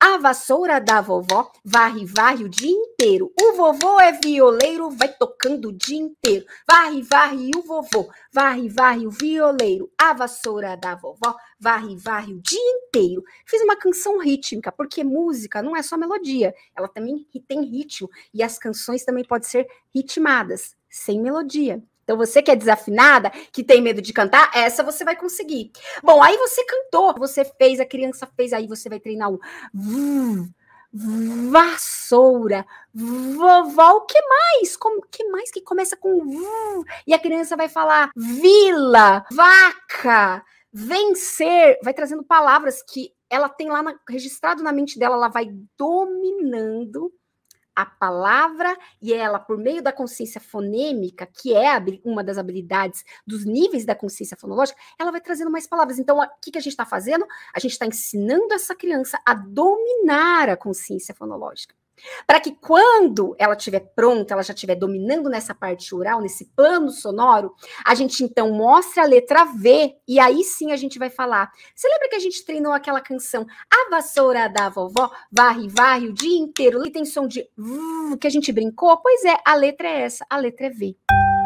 A vassoura da vovó varre, varre o dia inteiro. O vovô é violeiro, vai tocando o dia inteiro. Varre, varre o vovô, varre, varre o violeiro. A vassoura da vovó varre, varre o dia inteiro. Fiz uma canção rítmica, porque música não é só melodia, ela também tem ritmo. E as canções também podem ser ritmadas, sem melodia. Então, você que é desafinada, que tem medo de cantar, essa você vai conseguir. Bom, aí você cantou, você fez, a criança fez, aí você vai treinar o vassoura, vovó, o que mais? O que mais que começa com e a criança vai falar vila, vaca, vencer, vai trazendo palavras que ela tem lá registrado na mente dela, ela vai dominando a palavra e ela, por meio da consciência fonêmica, que é uma das habilidades dos níveis da consciência fonológica, ela vai trazendo mais palavras. Então, o que a gente está fazendo? A gente está ensinando essa criança a dominar a consciência fonológica. Para que quando ela estiver pronta, ela já estiver dominando nessa parte oral, nesse plano sonoro, a gente então mostra a letra V e aí sim a gente vai falar. Você lembra que a gente treinou aquela canção A Vassoura da Vovó varre, varre o dia inteiro e tem som de que a gente brincou? Pois é, a letra é essa, a letra é V.